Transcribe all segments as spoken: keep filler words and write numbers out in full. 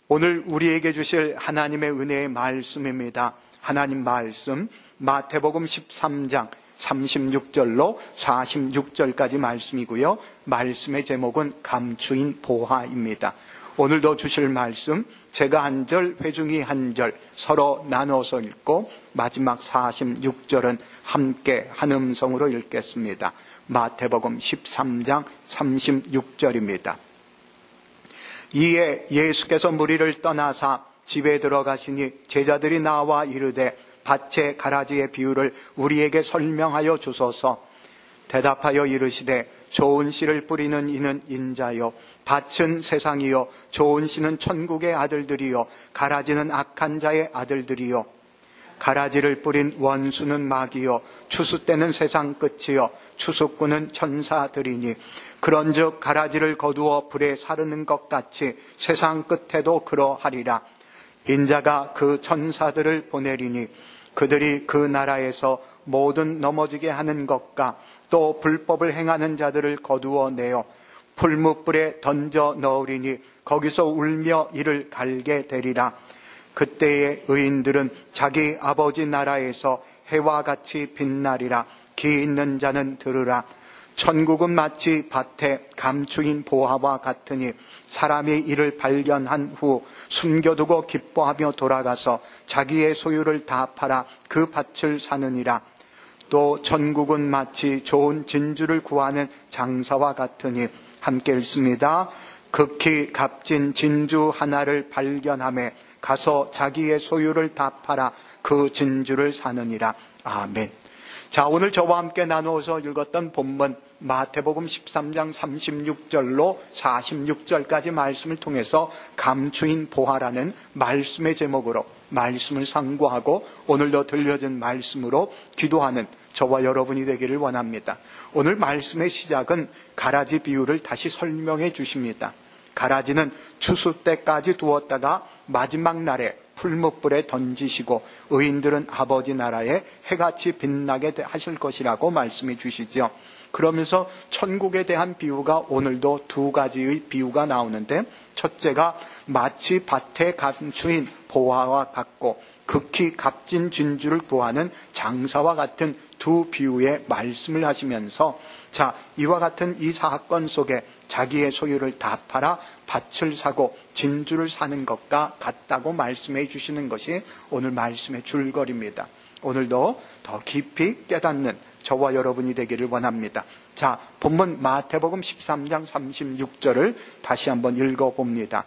오늘 우리에게 주실 하나님의 은혜의 말씀입니다. 하나님 말씀 마태복음 십삼 장 삼십육 절로 사십육 절까지 말씀이고요. 말씀의 제목은 감추인 보화입니다. 오늘도 주실 말씀 제가 한 절, 회중이 한 절 서로 나눠서 읽고 마지막 사십육 절은 함께 한 음성으로 읽겠습니다. 마태복음 십삼 장 삼십육 절입니다. 이에 예수께서 무리를 떠나사 집에 들어가시니 제자들이 나와 이르되 밭의 가라지의 비유를 우리에게 설명하여 주소서. 대답하여 이르시되 좋은 씨를 뿌리는 이는 인자요 밭은 세상이요 좋은 씨는 천국의 아들들이요 가라지는 악한 자의 아들들이요 가라지를 뿌린 원수는 마귀요 추수 때는 세상 끝이요 추수꾼은 천사들이니 그런즉 가라지를 거두어 불에 사르는 것 같이 세상 끝에도 그러하리라. 인자가 그 천사들을 보내리니 그들이 그 나라에서 모든 넘어지게 하는 것과 또 불법을 행하는 자들을 거두어 내어 풀무불에 던져 넣으리니 거기서 울며 이를 갈게 되리라. 그때의 의인들은 자기 아버지 나라에서 해와 같이 빛나리라. 귀 있는 자는 들으라. 천국은 마치 밭에 감추인 보화와 같으니 사람이 이를 발견한 후 숨겨두고 기뻐하며 돌아가서 자기의 소유를 다 팔아 그 밭을 사느니라. 또 천국은 마치 좋은 진주를 구하는 장사와 같으니 함께 읽습니다. 극히 값진 진주 하나를 발견하며 가서 자기의 소유를 다 팔아 그 진주를 사느니라. 아멘. 자, 오늘 저와 함께 나누어서 읽었던 본문 마태복음 십삼 장 삼십육 절로 사십육 절까지 말씀을 통해서 감추인 보화라는 말씀의 제목으로 말씀을 상고하고 오늘도 들려진 말씀으로 기도하는 저와 여러분이 되기를 원합니다. 오늘 말씀의 시작은 가라지 비유를 다시 설명해 주십니다. 가라지는 추수 때까지 두었다가 마지막 날에 풀무불에 던지시고 의인들은 아버지 나라에 해같이 빛나게 하실 것이라고 말씀해 주시죠. 그러면서 천국에 대한 비유가 오늘도 두 가지의 비유가 나오는데 첫째가 마치 밭에 감추인 보화와 같고 극히 값진 진주를 구하는 장사와 같은 두 비유의 말씀을 하시면서 자, 이와 같은 이 사건 속에 자기의 소유를 다 팔아 밭을 사고 진주를 사는 것과 같다고 말씀해 주시는 것이 오늘 말씀의 줄거리입니다. 오늘도 더 깊이 깨닫는 저와 여러분이 되기를 원합니다. 자, 본문 마태복음 십삼 장 삼십육 절을 다시 한번 읽어봅니다.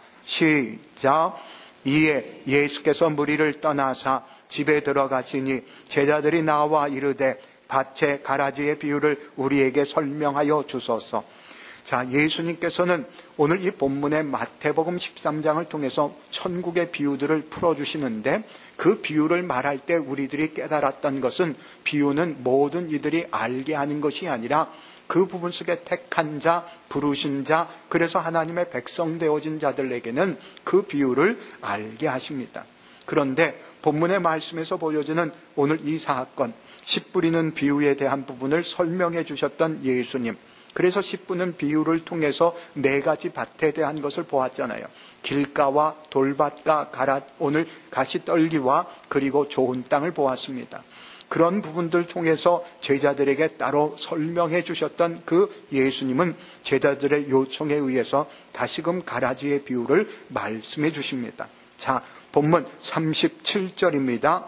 시작. 이에 예수께서 무리를 떠나사 집에 들어가시니 제자들이 나와 이르되 밭의 가라지의 비유를 우리에게 설명하여 주소서. 자, 예수님께서는 오늘 이 본문의 마태복음 십삼 장을 통해서 천국의 비유들을 풀어주시는데 그 비유를 말할 때 우리들이 깨달았던 것은 비유는 모든 이들이 알게 하는 것이 아니라 그 부분 속에 택한 자, 부르신 자, 그래서 하나님의 백성 되어진 자들에게는 그 비유를 알게 하십니다. 그런데 본문의 말씀에서 보여지는 오늘 이 사건, 씨 뿌리는 비유에 대한 부분을 설명해 주셨던 예수님. 그래서 씨 뿌리는 비유를 통해서 네 가지 밭에 대한 것을 보았잖아요. 길가와 돌밭과 가라, 오늘 가시떨기와 그리고 좋은 땅을 보았습니다. 그런 부분들 통해서 제자들에게 따로 설명해 주셨던 그 예수님은 제자들의 요청에 의해서 다시금 가라지의 비유를 말씀해 주십니다. 자, 본문 삼십칠 절입니다.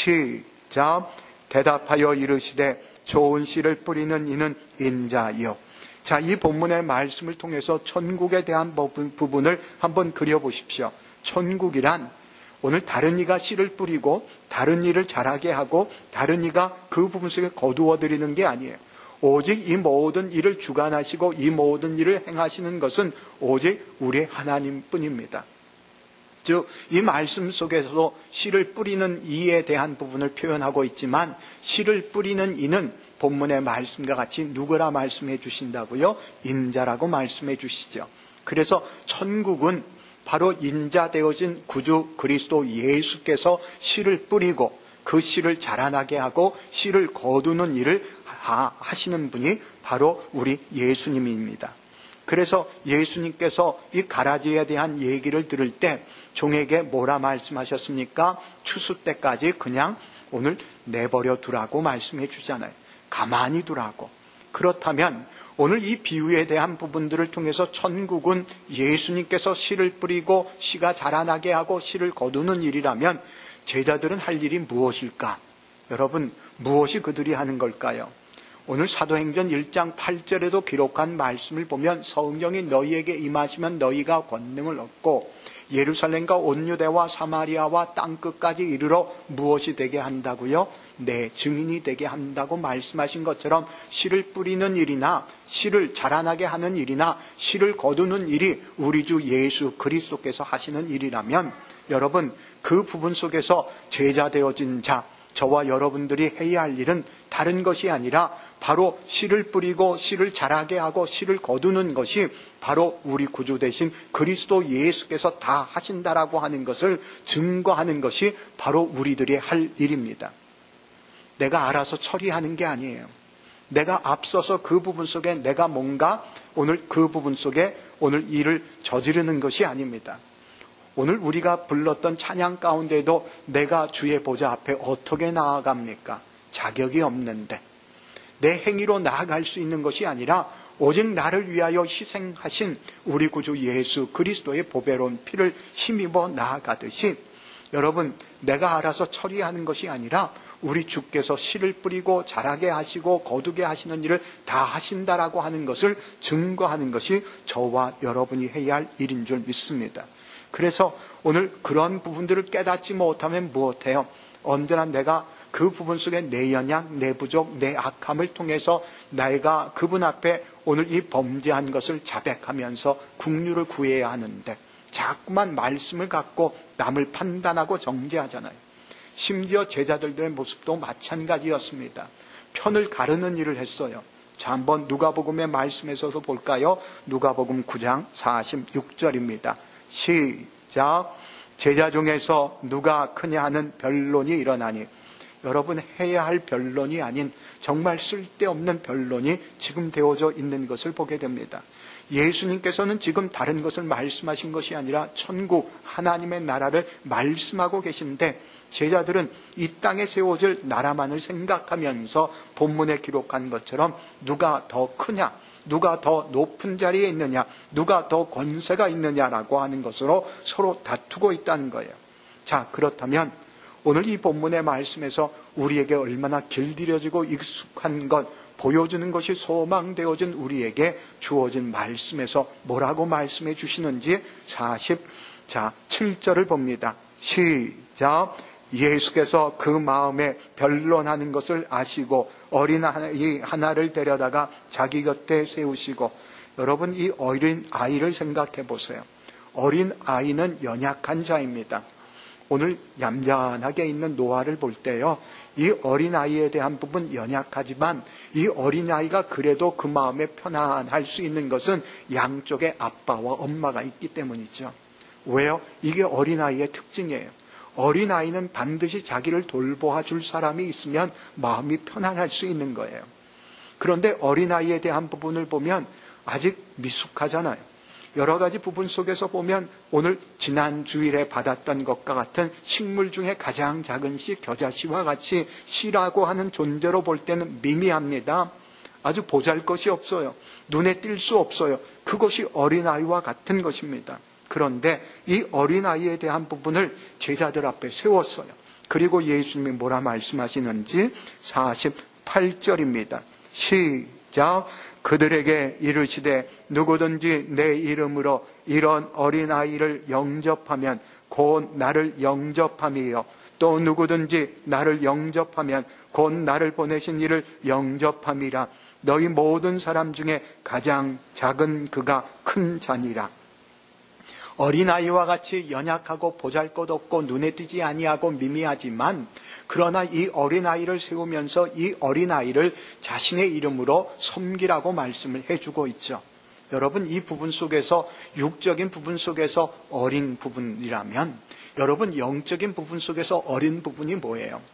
시작. 대답하여 이르시되 좋은 씨를 뿌리는 이는 인자요. 자, 이 본문의 말씀을 통해서 천국에 대한 부분을 한번 그려보십시오. 천국이란 오늘 다른 이가 씨를 뿌리고 다른 일을 잘하게 하고 다른 이가 그 부분 속에 거두어드리는 게 아니에요. 오직 이 모든 일을 주관하시고 이 모든 일을 행하시는 것은 오직 우리 하나님뿐입니다. 즉, 이 말씀 속에서 씨를 뿌리는 이에 대한 부분을 표현하고 있지만 씨를 뿌리는 이는 본문의 말씀과 같이 누구라 말씀해 주신다고요? 인자라고 말씀해 주시죠. 그래서 천국은 바로 인자 되어진 구주 그리스도 예수께서 씨를 뿌리고 그 씨를 자라나게 하고 씨를 거두는 일을 하시는 분이 바로 우리 예수님입니다. 그래서 예수님께서 이 가라지에 대한 얘기를 들을 때 종에게 뭐라 말씀하셨습니까? 추수 때까지 그냥 오늘 내버려 두라고 말씀해 주잖아요. 가만히 두라고. 그렇다면 오늘 이 비유에 대한 부분들을 통해서 천국은 예수님께서 씨를 뿌리고 씨가 자라나게 하고 씨를 거두는 일이라면 제자들은 할 일이 무엇일까? 여러분, 무엇이 그들이 하는 걸까요? 오늘 사도행전 일 장 팔 절에도 기록한 말씀을 보면 성령이 너희에게 임하시면 너희가 권능을 얻고 예루살렘과 온 유대와 사마리아와 땅끝까지 이르러 무엇이 되게 한다고요? 내 증인이 되게 한다고 말씀하신 것처럼 씨를 뿌리는 일이나 씨를 자라나게 하는 일이나 씨를 거두는 일이 우리 주 예수 그리스도께서 하시는 일이라면 여러분, 그 부분 속에서 제자 되어진 자, 저와 여러분들이 해야 할 일은 다른 것이 아니라 바로 씨를 뿌리고 씨를 자라게 하고 씨를 거두는 것이 바로 우리 구주 되신 그리스도 예수께서 다 하신다라고 하는 것을 증거하는 것이 바로 우리들이 할 일입니다. 내가 알아서 처리하는 게 아니에요. 내가 앞서서 그 부분 속에 내가 뭔가 오늘 그 부분 속에 오늘 일을 저지르는 것이 아닙니다. 오늘 우리가 불렀던 찬양 가운데도 내가 주의 보좌 앞에 어떻게 나아갑니까? 자격이 없는데 내 행위로 나아갈 수 있는 것이 아니라 오직 나를 위하여 희생하신 우리 구주 예수 그리스도의 보배로운 피를 힘입어 나아가듯이 여러분, 내가 알아서 처리하는 것이 아니라 우리 주께서 씨를 뿌리고 자라게 하시고 거두게 하시는 일을 다 하신다라고 하는 것을 증거하는 것이 저와 여러분이 해야 할 일인 줄 믿습니다. 그래서 오늘 그런 부분들을 깨닫지 못하면 무엇해요? 언제나 내가 그 부분 속에 내 연약, 내 부족, 내 악함을 통해서 내가 그분 앞에 오늘 이 범죄한 것을 자백하면서 긍휼을 구해야 하는데 자꾸만 말씀을 갖고 남을 판단하고 정죄하잖아요. 심지어 제자들의 모습도 마찬가지였습니다. 편을 가르는 일을 했어요. 자, 한번 누가복음의 말씀에서도 볼까요? 누가복음 구 장 사십육 절입니다. 시작. 제자 중에서 누가 크냐 하는 변론이 일어나니, 여러분, 해야 할 변론이 아닌 정말 쓸데없는 변론이 지금 되어져 있는 것을 보게 됩니다. 예수님께서는 지금 다른 것을 말씀하신 것이 아니라 천국 하나님의 나라를 말씀하고 계신데 제자들은 이 땅에 세워질 나라만을 생각하면서 본문에 기록한 것처럼 누가 더 크냐, 누가 더 높은 자리에 있느냐, 누가 더 권세가 있느냐라고 하는 것으로 서로 다투고 있다는 거예요. 자, 그렇다면 오늘 이 본문의 말씀에서 우리에게 얼마나 길들여지고 익숙한 것, 보여주는 것이 소망되어진 우리에게 주어진 말씀에서 뭐라고 말씀해 주시는지 사십칠 절을 봅니다. 시작. 예수께서 그 마음에 변론하는 것을 아시고 어린아이 하나를 데려다가 자기 곁에 세우시고, 여러분, 이 어린 아이를 생각해 보세요. 어린 아이는 연약한 자입니다. 오늘 얌전하게 있는 노아를 볼 때요, 이 어린아이에 대한 부분 연약하지만 이 어린아이가 그래도 그 마음에 편안할 수 있는 것은 양쪽에 아빠와 엄마가 있기 때문이죠. 왜요? 이게 어린아이의 특징이에요. 어린아이는 반드시 자기를 돌보아 줄 사람이 있으면 마음이 편안할 수 있는 거예요. 그런데 어린아이에 대한 부분을 보면 아직 미숙하잖아요. 여러 가지 부분 속에서 보면 오늘 지난 주일에 받았던 것과 같은 식물 중에 가장 작은 씨, 겨자씨와 같이 씨라고 하는 존재로 볼 때는 미미합니다. 아주 보잘것이 없어요. 눈에 띌 수 없어요. 그것이 어린아이와 같은 것입니다. 그런데 이 어린아이에 대한 부분을 제자들 앞에 세웠어요. 그리고 예수님이 뭐라 말씀하시는지 사십팔 절입니다. 시작. 그들에게 이르시되 누구든지 내 이름으로 이런 어린아이를 영접하면 곧 나를 영접함이요, 또 누구든지 나를 영접하면 곧 나를 보내신 이를 영접함이라. 너희 모든 사람 중에 가장 작은 그가 큰 자니라. 어린아이와 같이 연약하고 보잘것없고 눈에 띄지 아니하고 미미하지만, 그러나 이 어린아이를 세우면서 이 어린아이를 자신의 이름으로 섬기라고 말씀을 해주고 있죠. 여러분, 이 부분 속에서, 육적인 부분 속에서 어린 부분이라면 여러분, 영적인 부분 속에서 어린 부분이 뭐예요?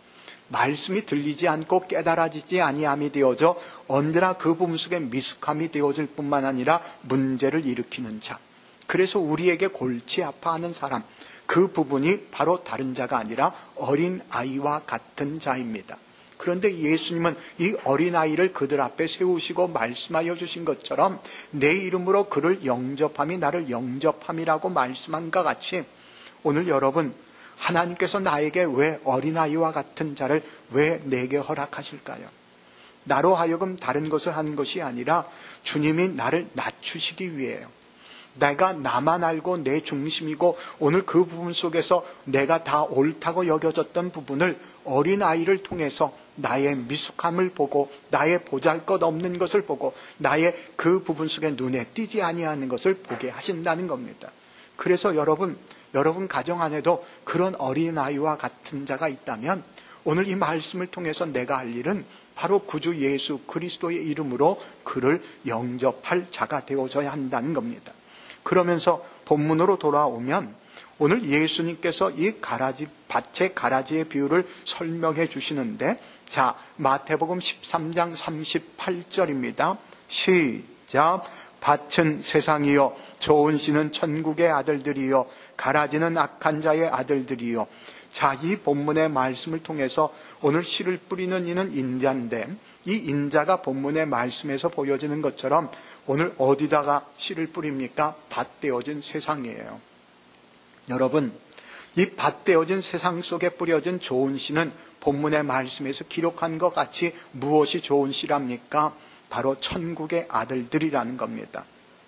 말씀이 들리지 않고 깨달아지지 아니함이 되어져 언제나 그 부분 속에 미숙함이 되어질 뿐만 아니라 문제를 일으키는 자. 그래서 우리에게 골치 아파하는 사람, 그 부분이 바로 다른 자가 아니라 어린아이와 같은 자입니다. 그런데 예수님은 이 어린아이를 그들 앞에 세우시고 말씀하여 주신 것처럼 내 이름으로 그를 영접함이 나를 영접함이라고 말씀한 것 같이 오늘 여러분, 하나님께서 나에게 왜 어린아이와 같은 자를 왜 내게 허락하실까요? 나로 하여금 다른 것을 하는 것이 아니라 주님이 나를 낮추시기 위해요. 내가 나만 알고 내 중심이고 오늘 그 부분 속에서 내가 다 옳다고 여겨졌던 부분을 어린아이를 통해서 나의 미숙함을 보고 나의 보잘것없는 것을 보고 나의 그 부분 속에 눈에 띄지 아니하는 것을 보게 하신다는 겁니다. 그래서 여러분, 여러분 가정 안에도 그런 어린아이와 같은 자가 있다면 오늘 이 말씀을 통해서 내가 할 일은 바로 구주 예수 그리스도의 이름으로 그를 영접할 자가 되어져야 한다는 겁니다. 그러면서 본문으로 돌아오면 오늘 예수님께서 이 가라지, 밭의 가라지의 비유를 설명해 주시는데, 자, 마태복음 십삼 장 삼십팔 절입니다. 시작. 밭은 세상이요, 좋은 씨는 천국의 아들들이요, 가라지는 악한 자의 아들들이요. 자, 이 본문의 말씀을 통해서 오늘 씨를 뿌리는 이는 인자인데, 이 인자가 본문의 말씀에서 보여지는 것처럼 오늘 어디다가 씨를 뿌립니까? 밭되어진 세상이에요. 여러분, 이 밭되어진 세상 속에 뿌려진 좋은 씨는 본문의 말씀에서 기록한 것 같이 무엇이 좋은 씨랍니까? 바로 천국의 아들들이라는 겁니다.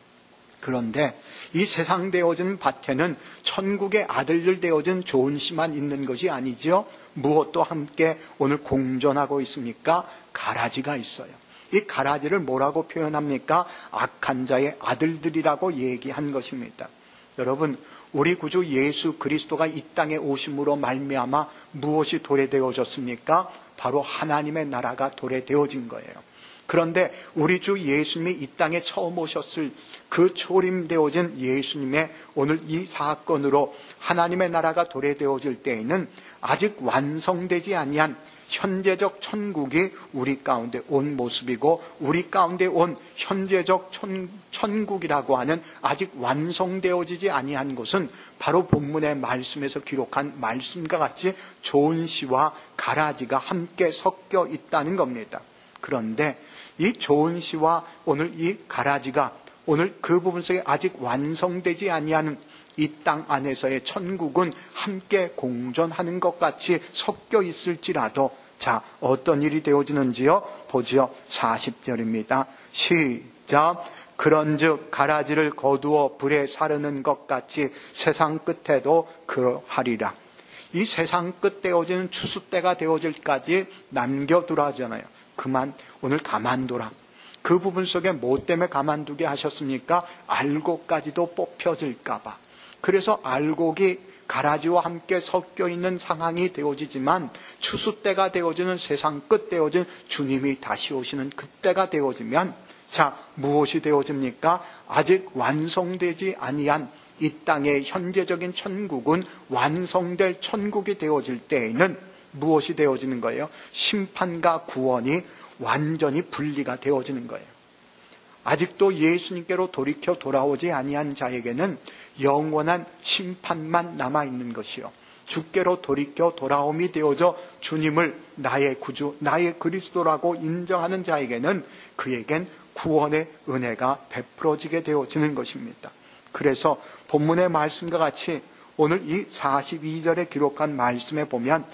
그런데 이 세상 되어진 밭에는 천국의 아들들 되어진 좋은 씨만 있는 것이 아니죠. 무엇도 함께 오늘 공존하고 있습니까? 가라지가 있어요. 이 가라지를 뭐라고 표현합니까? 악한 자의 아들들이라고 얘기한 것입니다. 여러분, 우리 구주 예수 그리스도가 이 땅에 오심으로 말미암아 무엇이 도래되어졌습니까? 바로 하나님의 나라가 도래되어진 거예요. 그런데 우리 주 예수님이 이 땅에 처음 오셨을 그 초림되어진 예수님의 오늘 이 사건으로 하나님의 나라가 도래되어질 때에는 아직 완성되지 아니한 현재적 천국이 우리 가운데 온 모습이고, 우리 가운데 온 현재적 천, 천국이라고 하는 아직 완성되어지지 아니한 것은 바로 본문의 말씀에서 기록한 말씀과 같이 좋은 씨와 가라지가 함께 섞여 있다는 겁니다. 그런데 이 좋은 씨와 오늘 이 가라지가 오늘 그 부분 속에 아직 완성되지 아니하는 이 땅 안에서의 천국은 함께 공존하는 것 같이 섞여 있을지라도, 자, 어떤 일이 되어지는지요? 보지요. 사십 절입니다. 시작. 그런즉 가라지를 거두어 불에 사르는 것 같이 세상 끝에도 그러하리라. 이 세상 끝 되어지는 추수 때가 되어질까지 남겨두라잖아요. 그만 오늘 가만둬라. 그 부분 속에 뭐 때문에 가만두게 하셨습니까? 알곡까지도 뽑혀질까 봐. 그래서 알곡이 가라지와 함께 섞여 있는 상황이 되어지지만 추수 때가 되어지는 세상 끝 되어진 주님이 다시 오시는 그때가 되어지면, 자, 무엇이 되어집니까? 아직 완성되지 아니한 이 땅의 현재적인 천국은 완성될 천국이 되어질 때에는 무엇이 되어지는 거예요? 심판과 구원이 완전히 분리가 되어지는 거예요. 아직도 예수님께로 돌이켜 돌아오지 아니한 자에게는 영원한 심판만 남아있는 것이요, 주께로 돌이켜 돌아옴이 되어져 주님을 나의 구주, 나의 그리스도라고 인정하는 자에게는 그에겐 구원의 은혜가 베풀어지게 되어지는 것입니다. 그래서 본문의 말씀과 같이 오늘 이 사십이 절에 기록한 말씀에 보면,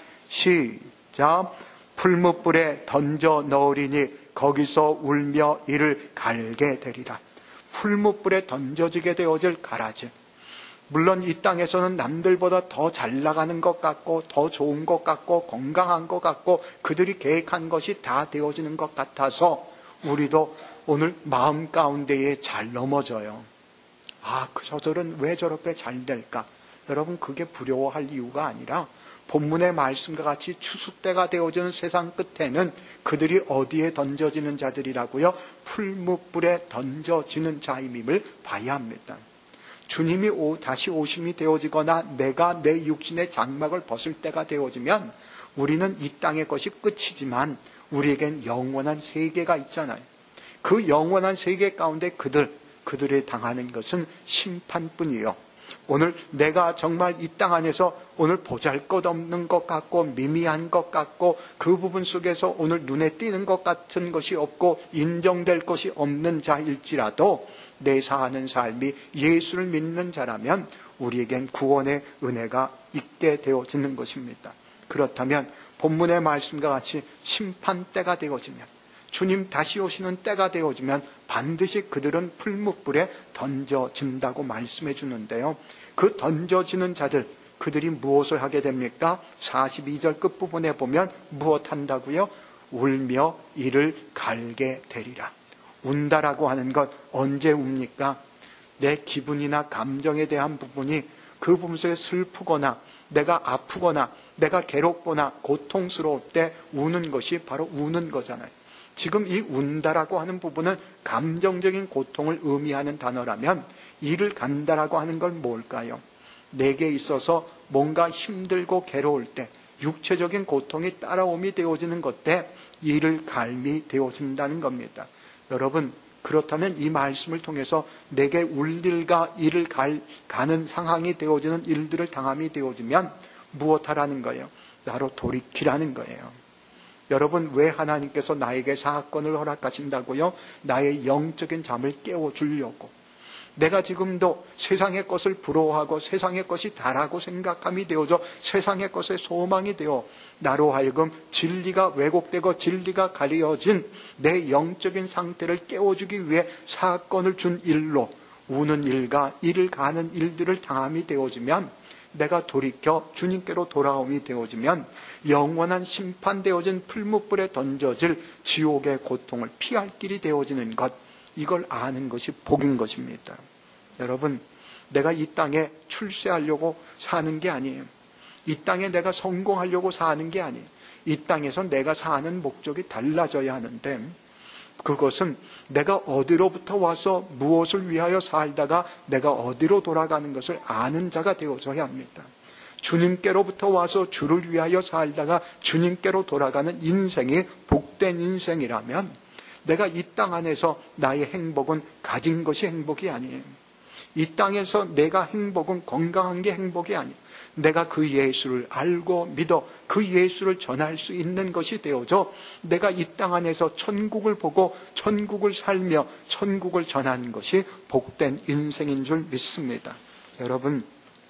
시작. 풀무불에 던져 넣으리니 거기서 울며 이를 갈게 되리라. 풀무불에 던져지게 되어질 가라지. 물론 이 땅에서는 남들보다 더 잘 나가는 것 같고 더 좋은 것 같고 건강한 것 같고 그들이 계획한 것이 다 되어지는 것 같아서 우리도 오늘 마음 가운데에 잘 넘어져요. 아, 저들은 왜 저렇게 잘 될까? 여러분, 그게 부러워할 이유가 아니라 본문의 말씀과 같이 추수 때가 되어지는 세상 끝에는 그들이 어디에 던져지는 자들이라고요? 풀무불에 던져지는 자임임을 봐야 합니다. 주님이 오, 다시 오심이 되어지거나 내가 내 육신의 장막을 벗을 때가 되어지면 우리는 이 땅의 것이 끝이지만 우리에겐 영원한 세계가 있잖아요. 그 영원한 세계 가운데 그들, 그들이 당하는 것은 심판뿐이요. 오늘 내가 정말 이 땅 안에서 오늘 보잘것없는 것 같고 미미한 것 같고 그 부분 속에서 오늘 눈에 띄는 것 같은 것이 없고 인정될 것이 없는 자일지라도 내 사는 삶이 예수를 믿는 자라면 우리에겐 구원의 은혜가 있게 되어지는 것입니다. 그렇다면 본문의 말씀과 같이 심판 때가 되어지면, 주님 다시 오시는 때가 되어지면 반드시 그들은 풀무불에 던져진다고 말씀해 주는데요. 그 던져지는 자들, 그들이 무엇을 하게 됩니까? 사십이 절 끝부분에 보면 무엇 한다고요? 울며 이를 갈게 되리라. 운다라고 하는 것 언제 웁니까? 내 기분이나 감정에 대한 부분이 그 부분 속에 슬프거나 내가 아프거나 내가 괴롭거나 고통스러울 때 우는 것이 바로 우는 거잖아요. 지금 이 운다라고 하는 부분은 감정적인 고통을 의미하는 단어라면 이를 간다라고 하는 건 뭘까요? 내게 있어서 뭔가 힘들고 괴로울 때 육체적인 고통이 따라옴이 되어지는 것 때 이를 갈미 되어진다는 겁니다. 여러분, 그렇다면 이 말씀을 통해서 내게 울 일과 이를 갈, 가는 상황이 되어지는 일들을 당함이 되어지면 무엇하라는 거예요? 나로 돌이키라는 거예요. 여러분, 왜 하나님께서 나에게 사건을 허락하신다고요? 나의 영적인 잠을 깨워주려고. 내가 지금도 세상의 것을 부러워하고 세상의 것이 다라고 생각함이 되어져 세상의 것에 소망이 되어 나로 하여금 진리가 왜곡되고 진리가 가려진 내 영적인 상태를 깨워주기 위해 사건을 준 일로 우는 일과 이를 가는 일들을 당함이 되어지면, 내가 돌이켜 주님께로 돌아옴이 되어지면 영원한 심판되어진 풀무불에 던져질 지옥의 고통을 피할 길이 되어지는 것, 이걸 아는 것이 복인 것입니다. 여러분, 내가 이 땅에 출세하려고 사는 게 아니에요. 이 땅에 내가 성공하려고 사는 게 아니에요. 이 땅에서 내가 사는 목적이 달라져야 하는데, 그것은 내가 어디로부터 와서 무엇을 위하여 살다가 내가 어디로 돌아가는 것을 아는 자가 되어져야 합니다. 주님께로부터 와서 주를 위하여 살다가 주님께로 돌아가는 인생이 복된 인생이라면 내가 이 땅 안에서 나의 행복은 가진 것이 행복이 아니에요. 이 땅에서 내가 행복은 건강한 게 행복이 아니에요. 내가 그 예수를 알고 믿어 그 예수를 전할 수 있는 것이 되어져 내가 이 땅 안에서 천국을 보고 천국을 살며 천국을 전하는 것이 복된 인생인 줄 믿습니다. 여러분,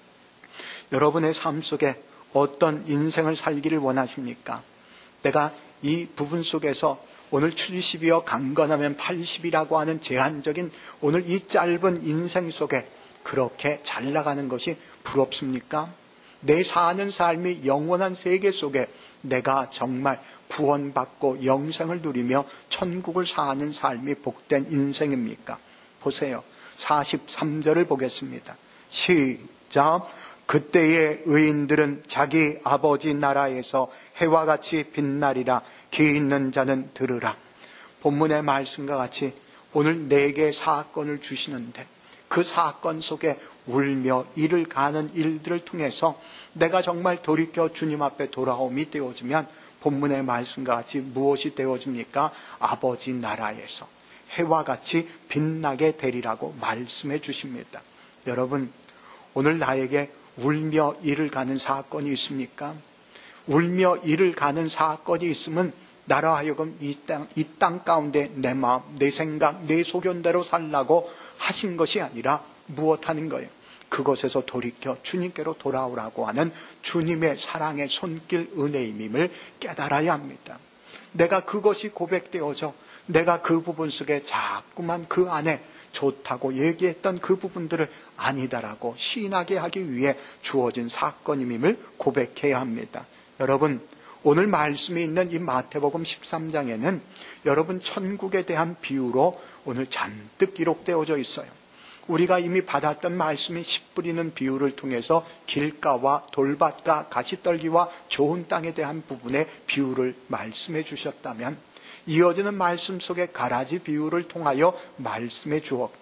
여러분의 삶 속에 어떤 인생을 살기를 원하십니까? 내가 이 부분 속에서 오늘 칠십이여 강건하면 팔십이라고 하는 제한적인 오늘 이 짧은 인생 속에 그렇게 잘 나가는 것이 부럽습니까? 내 사는 삶이 영원한 세계 속에 내가 정말 구원받고 영생을 누리며 천국을 사는 삶이 복된 인생입니까? 보세요. 사십삼 절을 보겠습니다. 시작. 그때의 의인들은 자기 아버지 나라에서 해와 같이 빛나리라. 귀 있는 자는 들으라. 본문의 말씀과 같이 오늘 내게 사건을 주시는데 그 사건 속에 울며 이를 가는 일들을 통해서 내가 정말 돌이켜 주님 앞에 돌아옴이 되어지면 본문의 말씀과 같이 무엇이 되어집니까? 아버지 나라에서 해와 같이 빛나게 되리라고 말씀해 주십니다. 여러분, 오늘 나에게 울며 이를 가는 사건이 있습니까? 울며 이를 가는 사건이 있으면 나로 하여금 이 땅, 이 땅 가운데 내 마음, 내 생각, 내 소견대로 살라고 하신 것이 아니라 무엇하는 거예요? 그것에서 돌이켜 주님께로 돌아오라고 하는 주님의 사랑의 손길 은혜임을 깨달아야 합니다. 내가 그것이 고백되어져 내가 그 부분 속에 자꾸만 그 안에 좋다고 얘기했던 그 부분들을 아니다라고 시인하게 하기 위해 주어진 사건임을 고백해야 합니다. 여러분, 오늘 말씀이 있는 이 마태복음 십삼 장에는 여러분 천국에 대한 비유로 오늘 잔뜩 기록되어져 있어요. 우리가 이미 받았던 말씀인 씨 뿌리는 비유를 통해서 길가와 돌밭과 가시떨기와 좋은 땅에 대한 부분의 비유를 말씀해 주셨다면, 이어지는 말씀 속에 가라지 비유를 통하여 말씀해 주었고,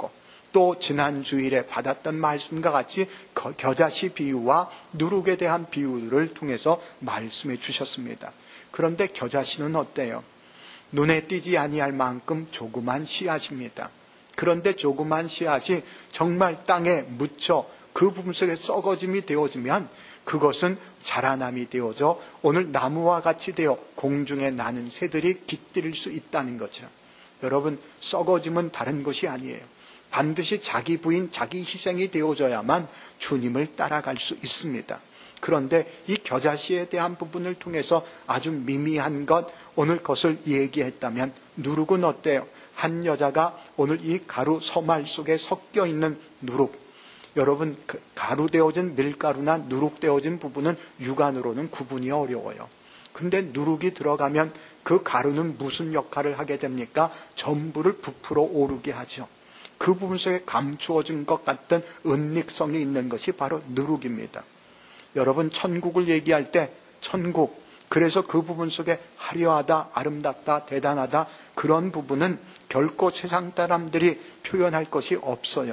또 지난 주일에 받았던 말씀과 같이 겨자씨 비유와 누룩에 대한 비유를 통해서 말씀해 주셨습니다. 그런데 겨자씨는 어때요? 눈에 띄지 아니할 만큼 조그만 씨앗입니다. 그런데 조그만 씨앗이 정말 땅에 묻혀 그 부분 속에 썩어짐이 되어지면 그것은 자라남이 되어져 오늘 나무와 같이 되어 공중에 나는 새들이 깃들일 수 있다는 거죠. 여러분, 썩어짐은 다른 것이 아니에요. 반드시 자기 부인, 자기 희생이 되어져야만 주님을 따라갈 수 있습니다. 그런데 이 겨자씨에 대한 부분을 통해서 아주 미미한 것, 오늘 것을 얘기했다면 누룩은 어때요? 한 여자가 오늘 이 가루 서말 속에 섞여 있는 누룩, 여러분, 그 가루되어진 밀가루나 누룩되어진 부분은 육안으로는 구분이 어려워요. 근데 누룩이 들어가면 그 가루는 무슨 역할을 하게 됩니까? 전부를 부풀어 오르게 하죠. 그 부분 속에 감추어진 것 같은 은닉성이 있는 것이 바로 누룩입니다. 여러분, 천국을 얘기할 때 천국, 그래서 그 부분 속에 화려하다, 아름답다, 대단하다, 그런 부분은 결코 세상 사람들이 표현할 것이 없어요.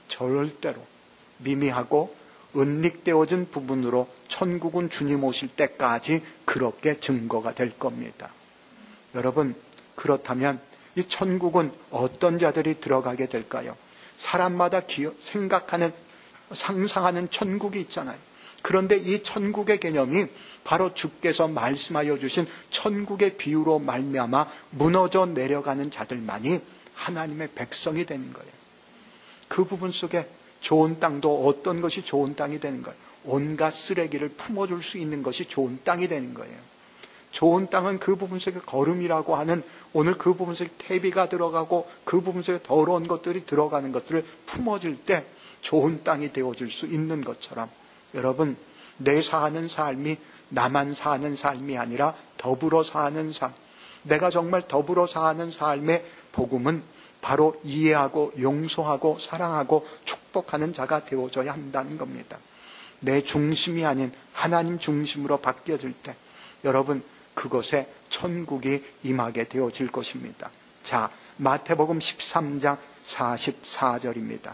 절대로 미미하고 은닉되어진 부분으로 천국은 주님 오실 때까지 그렇게 증거가 될 겁니다. 여러분, 그렇다면 이 천국은 어떤 자들이 들어가게 될까요? 사람마다 기어, 생각하는, 상상하는 천국이 있잖아요. 그런데 이 천국의 개념이 바로 주께서 말씀하여 주신 천국의 비유로 말미암아 무너져 내려가는 자들만이 하나님의 백성이 되는 거예요. 그 부분 속에 좋은 땅도 어떤 것이 좋은 땅이 되는 거예요. 온갖 쓰레기를 품어줄 수 있는 것이 좋은 땅이 되는 거예요. 좋은 땅은 그 부분 속에 거름이라고 하는, 오늘 그 부분 속에 태비가 들어가고 그 부분 속에 더러운 것들이 들어가는 것들을 품어줄 때 좋은 땅이 되어줄 수 있는 것처럼, 여러분, 내 사는 삶이 나만 사는 삶이 아니라 더불어 사는 삶, 내가 정말 더불어 사는 삶의 복음은 바로 이해하고 용서하고 사랑하고 축복하는 자가 되어져야 한다는 겁니다. 내 중심이 아닌 하나님 중심으로 바뀌어질 때 여러분, 그것에 천국이 임하게 되어질 것입니다. 자, 마태복음 십삼 장 사십사 절입니다.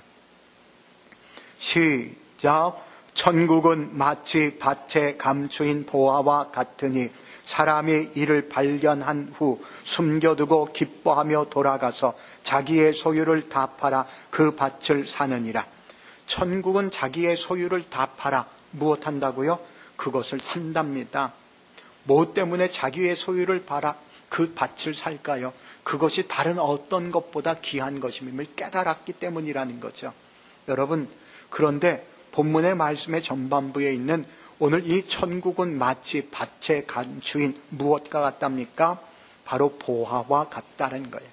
시작. 천국은 마치 밭에 감추인 보화와 같으니 사람이 이를 발견한 후 숨겨두고 기뻐하며 돌아가서 자기의 소유를 다 팔아 그 밭을 사느니라. 천국은 자기의 소유를 다 팔아 무엇한다고요? 그것을 산답니다. 뭐 때문에 자기의 소유를 팔아 그 밭을 살까요? 그것이 다른 어떤 것보다 귀한 것임을 깨달았기 때문이라는 거죠. 여러분, 그런데 본문의 말씀의 전반부에 있는 오늘 이 천국은 마치 밭에 감추인 무엇과 같답니까? 바로 보화와 같다는 거예요.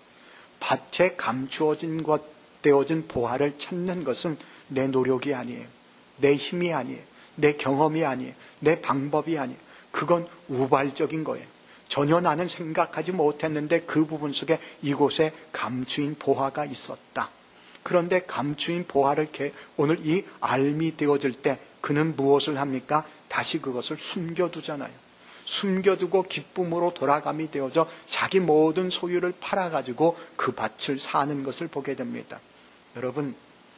밭에 감추어진 것, 되어진 보화를 찾는 것은 내 노력이 아니에요. 내 힘이 아니에요. 내 경험이 아니에요. 내 방법이 아니에요. 그건 우발적인 거예요. 전혀 나는 생각하지 못했는데 그 부분 속에 이곳에 감추인 보화가 있었다. 그런데 감추인 보화를 오늘 이 알미 되어질 때 그는 무엇을 합니까? 다시 그것을 숨겨두잖아요. 숨겨두고 기쁨으로 돌아감이 되어져 자기 모든 소유를 팔아가지고 그 밭을 사는 것을 보게 됩니다. 여러분,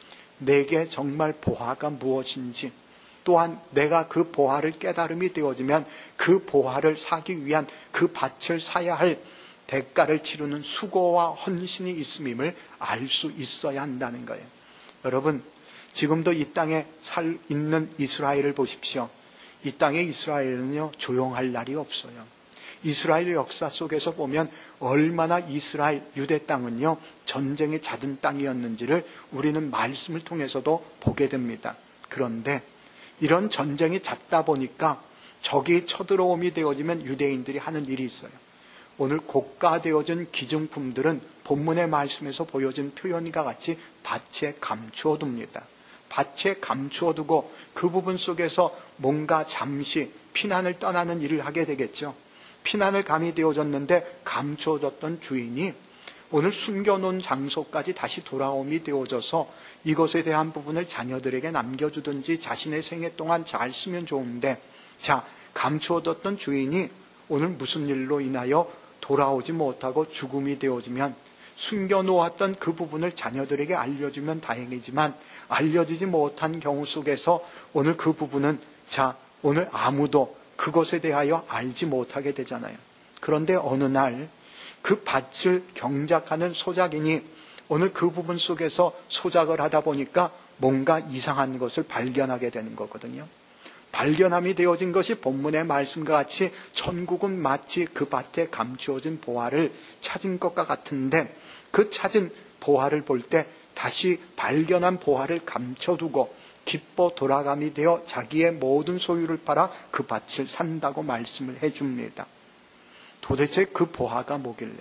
내게 정말 보화가 무엇인지, 또한 내가 그 보화를 깨달음이 되어지면 그 보화를 사기 위한 그 밭을 사야 할 대가를 치르는 수고와 헌신이 있음을 알 수 있어야 한다는 거예요. 여러분, 지금도 이 땅에 살 있는 이스라엘을 보십시오. 이 땅의 이스라엘은요, 조용할 날이 없어요. 이스라엘 역사 속에서 보면 얼마나 이스라엘, 유대 땅은요, 전쟁에 잦은 땅이었는지를 우리는 말씀을 통해서도 보게 됩니다. 그런데 이런 전쟁이 잦다 보니까 적이 쳐들어옴이 되어지면 유대인들이 하는 일이 있어요. 오늘 고가되어진 기증품들은 본문의 말씀에서 보여진 표현과 같이 밭에 감추어 둡니다. 밭에 감추어 두고 그 부분 속에서 뭔가 잠시 피난을 떠나는 일을 하게 되겠죠. 피난을 감이 되어졌는데 감추어졌던 주인이 오늘 숨겨놓은 장소까지 다시 돌아옴이 되어져서 이것에 대한 부분을 자녀들에게 남겨주든지 자신의 생애 동안 잘 쓰면 좋은데, 자, 감추어뒀던 주인이 오늘 무슨 일로 인하여 돌아오지 못하고 죽음이 되어지면 숨겨놓았던 그 부분을 자녀들에게 알려주면 다행이지만 알려지지 못한 경우 속에서 오늘 그 부분은 자 오늘 아무도 그것에 대하여 알지 못하게 되잖아요. 그런데 어느 날 그 밭을 경작하는 소작인이 오늘 그 부분 속에서 소작을 하다 보니까 뭔가 이상한 것을 발견하게 되는 거거든요. 발견함이 되어진 것이 본문의 말씀과 같이 천국은 마치 그 밭에 감추어진 보화를 찾은 것과 같은데 그 찾은 보화를 볼 때 다시 발견한 보화를 감춰두고 기뻐 돌아감이 되어 자기의 모든 소유를 팔아 그 밭을 산다고 말씀을 해줍니다. 도대체 그 보화가 뭐길래?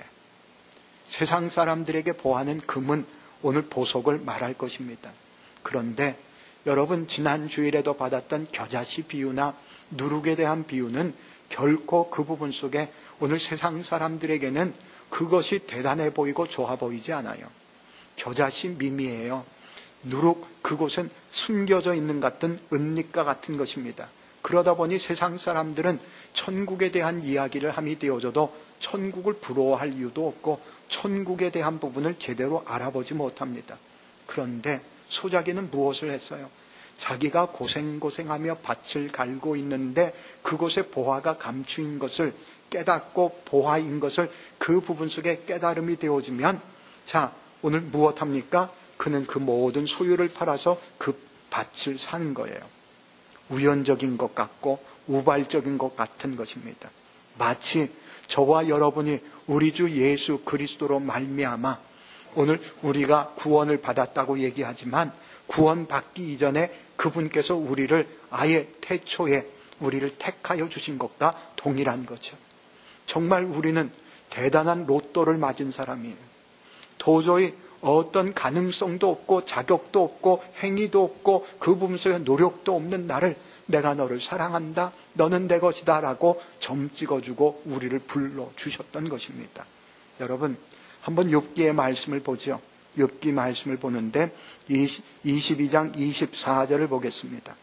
세상 사람들에게 보화는 금은 오늘 보석을 말할 것입니다. 그런데 여러분 지난 주일에도 받았던 겨자씨 비유나 누룩에 대한 비유는 결코 그 부분 속에 오늘 세상 사람들에게는 그것이 대단해 보이고 좋아 보이지 않아요. 겨자씨 밈이에요. 누룩 그곳은 숨겨져 있는 같은 은닉과 같은 것입니다. 그러다 보니 세상 사람들은 천국에 대한 이야기를 함이 되어져도 천국을 부러워할 이유도 없고 천국에 대한 부분을 제대로 알아보지 못합니다. 그런데 소작이는 무엇을 했어요? 자기가 고생고생하며 밭을 갈고 있는데 그곳에 보화가 감추인 것을 깨닫고 보화인 것을 그 부분 속에 깨달음이 되어지면 자 오늘 무엇합니까? 그는 그 모든 소유를 팔아서 그 밭을 사는 거예요. 우연적인 것 같고 우발적인 것 같은 것입니다. 마치 저와 여러분이 우리 주 예수 그리스도로 말미암아 오늘 우리가 구원을 받았다고 얘기하지만 구원받기 이전에 그분께서 우리를 아예 태초에 우리를 택하여 주신 것과 동일한 거죠. 정말 우리는 대단한 로또를 맞은 사람이에요. 도저히 어떤 가능성도 없고 자격도 없고 행위도 없고 그 부분 속에 노력도 없는 나를 내가 너를 사랑한다. 너는 내 것이다. 라고 점 찍어주고 우리를 불러주셨던 것입니다. 여러분 한번 욥기의 말씀을 보죠. 욥기 말씀을 보는데 이십이 장 이십사 절을 보겠습니다.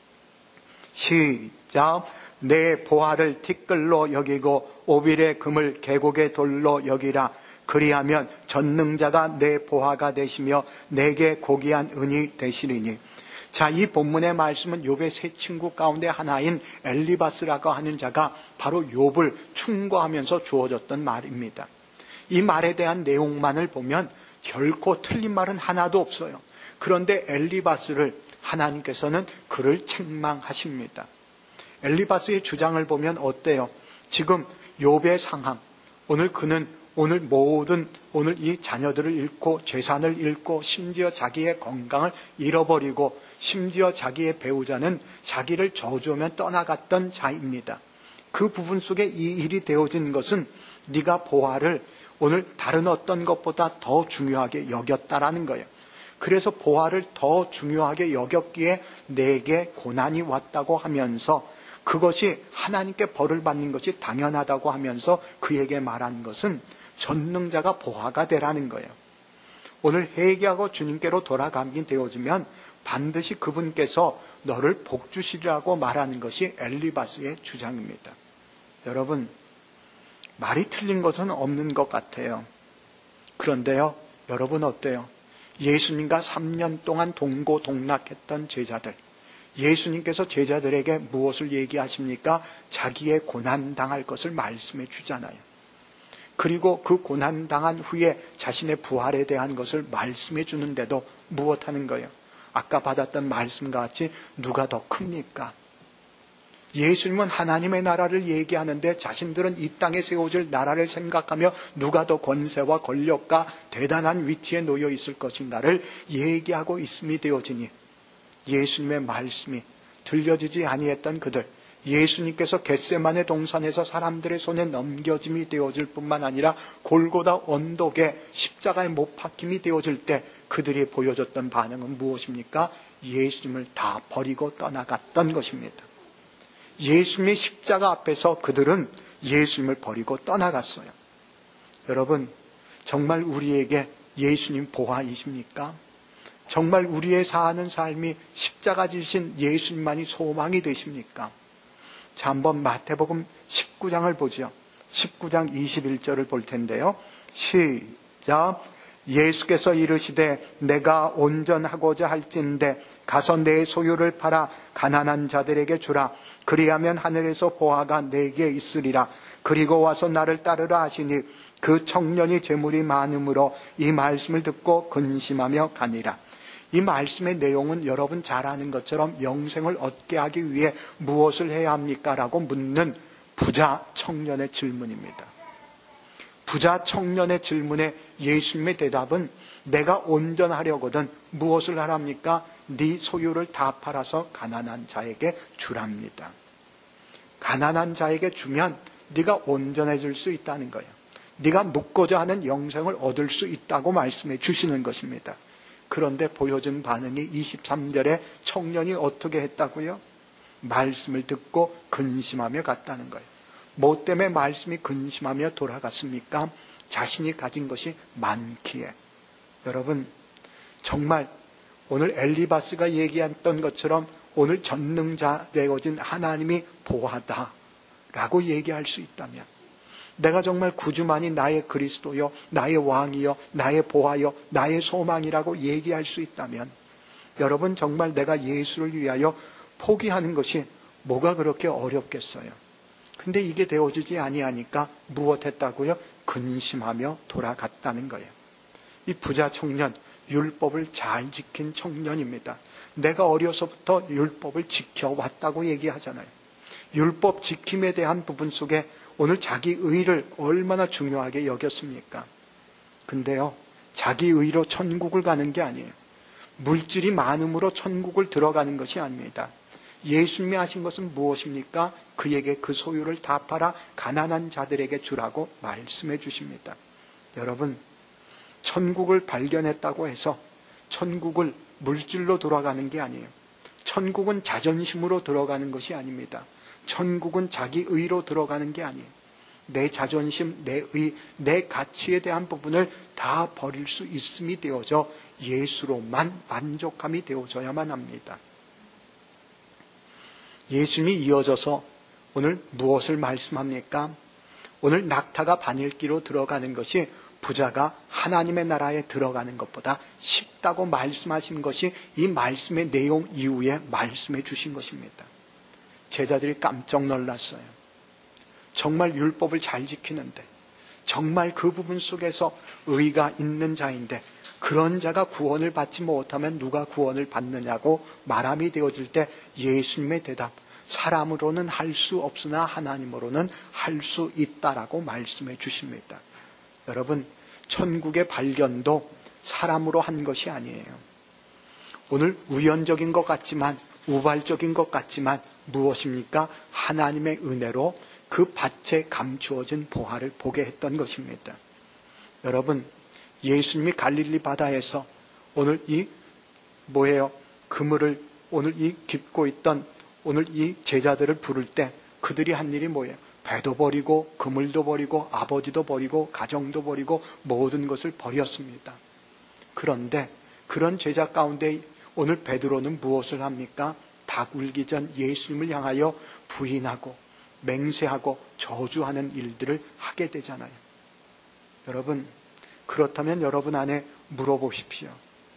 시작. 내 보화를 티끌로 여기고 오빌의 금을 계곡의 돌로 여기라. 그리하면 전능자가 내 보화가 되시며 내게 고귀한 은이 되시리니. 자, 이 본문의 말씀은 욥의 세 친구 가운데 하나인 엘리바스라고 하는 자가 바로 욥을 충고하면서 주어졌던 말입니다. 이 말에 대한 내용만을 보면 결코 틀린 말은 하나도 없어요. 그런데 엘리바스를 하나님께서는 그를 책망하십니다. 엘리바스의 주장을 보면 어때요? 지금 욥의 상황, 오늘 그는 오늘 모든 오늘 이 자녀들을 잃고 재산을 잃고 심지어 자기의 건강을 잃어버리고 심지어 자기의 배우자는 자기를 저주하며 떠나갔던 자입니다. 그 부분 속에 이 일이 되어진 것은 네가 보화를 오늘 다른 어떤 것보다 더 중요하게 여겼다라는 거예요. 그래서 보화를 더 중요하게 여겼기에 내게 고난이 왔다고 하면서 그것이 하나님께 벌을 받는 것이 당연하다고 하면서 그에게 말한 것은 전능자가 보화가 되라는 거예요. 오늘 회개하고 주님께로 돌아가게 되어지면 반드시 그분께서 너를 복주시리라고 말하는 것이 엘리바스의 주장입니다. 여러분, 말이 틀린 것은 없는 것 같아요. 그런데요, 여러분 어때요? 예수님과 삼 년 동안 동고동락했던 제자들, 예수님께서 제자들에게 무엇을 얘기하십니까? 자기의 고난당할 것을 말씀해 주잖아요. 그리고 그 고난당한 후에 자신의 부활에 대한 것을 말씀해 주는데도 무엇하는 거예요? 아까 받았던 말씀과 같이 누가 더 큽니까? 예수님은 하나님의 나라를 얘기하는데 자신들은 이 땅에 세워질 나라를 생각하며 누가 더 권세와 권력과 대단한 위치에 놓여 있을 것인가를 얘기하고 있음이 되어지니 예수님의 말씀이 들려지지 아니했던 그들, 예수님께서 겟세마네 동산에서 사람들의 손에 넘겨짐이 되어질 뿐만 아니라 골고다 언덕에 십자가에 못 박힘이 되어질 때 그들이 보여줬던 반응은 무엇입니까? 예수님을 다 버리고 떠나갔던 것입니다. 예수님의 십자가 앞에서 그들은 예수님을 버리고 떠나갔어요. 여러분, 정말 우리에게 예수님 보화이십니까? 정말 우리의 사는 삶이 십자가 지신 예수님만이 소망이 되십니까? 자, 한번 마태복음 십구 장을 보죠. 십구 장 이십일 절을 볼 텐데요. 시작. 자, 예수께서 이르시되 내가 온전하고자 할진대 가서 내 소유를 팔아 가난한 자들에게 주라. 그리하면 하늘에서 보화가 내게 있으리라. 그리고 와서 나를 따르라 하시니 그 청년이 재물이 많음으로 이 말씀을 듣고 근심하며 가니라. 이 말씀의 내용은 여러분 잘 아는 것처럼 영생을 얻게 하기 위해 무엇을 해야 합니까? 라고 묻는 부자 청년의 질문입니다. 부자 청년의 질문에 예수님의 대답은 내가 온전하려거든 무엇을 하랍니까? 네 소유를 다 팔아서 가난한 자에게 주랍니다. 가난한 자에게 주면 네가 온전해질 수 있다는 거예요. 네가 묻고자 하는 영생을 얻을 수 있다고 말씀해 주시는 것입니다. 그런데 보여준 반응이 이십삼 절에 청년이 어떻게 했다고요? 말씀을 듣고 근심하며 갔다는 거예요. 뭐 때문에 말씀이 근심하며 돌아갔습니까? 자신이 가진 것이 많기에. 여러분, 정말 오늘 엘리바스가 얘기했던 것처럼 오늘 전능자 되어진 하나님이 보하다라고 얘기할 수 있다면, 내가 정말 구주만이 나의 그리스도요, 나의 왕이요, 나의 보하요, 나의 소망이라고 얘기할 수 있다면, 여러분 정말 내가 예수를 위하여 포기하는 것이 뭐가 그렇게 어렵겠어요. 근데 이게 되어지지 아니하니까 무엇했다고요? 근심하며 돌아갔다는 거예요. 이 부자 청년, 율법을 잘 지킨 청년입니다. 내가 어려서부터 율법을 지켜왔다고 얘기하잖아요. 율법 지킴에 대한 부분 속에 오늘 자기 의를 얼마나 중요하게 여겼습니까? 근데요, 자기 의로 천국을 가는 게 아니에요. 물질이 많음으로 천국을 들어가는 것이 아닙니다. 예수님이 하신 것은 무엇입니까? 그에게 그 소유를 다 팔아 가난한 자들에게 주라고 말씀해 주십니다. 여러분, 천국을 발견했다고 해서 천국을 물질로 돌아가는 게 아니에요. 천국은 자존심으로 들어가는 것이 아닙니다. 천국은 자기 의로 들어가는 게 아니에요. 내 자존심, 내 의, 내 가치에 대한 부분을 다 버릴 수 있음이 되어져 예수로만 만족함이 되어져야만 합니다. 예수님이 이어져서 오늘 무엇을 말씀합니까? 오늘 낙타가 바늘기로 들어가는 것이 부자가 하나님의 나라에 들어가는 것보다 쉽다고 말씀하신 것이 이 말씀의 내용 이후에 말씀해 주신 것입니다. 제자들이 깜짝 놀랐어요. 정말 율법을 잘 지키는데, 정말 그 부분 속에서 의가 있는 자인데 그런 자가 구원을 받지 못하면 누가 구원을 받느냐고 말함이 되어질 때 예수님의 대답, 사람으로는 할 수 없으나 하나님으로는 할 수 있다라고 말씀해 주십니다. 여러분, 천국의 발견도 사람으로 한 것이 아니에요. 오늘 우연적인 것 같지만, 우발적인 것 같지만 무엇입니까? 하나님의 은혜로 그 밭에 감추어진 보화를 보게 했던 것입니다. 여러분, 예수님이 갈릴리 바다에서 오늘 이 뭐예요? 그물을 오늘 이 깁고 있던 오늘 이 제자들을 부를 때 그들이 한 일이 뭐예요? 배도 버리고 그물도 버리고 아버지도 버리고 가정도 버리고 모든 것을 버렸습니다. 그런데 그런 제자 가운데 오늘 베드로는 무엇을 합니까? 닭 울기 전 예수님을 향하여 부인하고 맹세하고 저주하는 일들을 하게 되잖아요. 여러분, 그렇다면 여러분 안에 물어보십시오.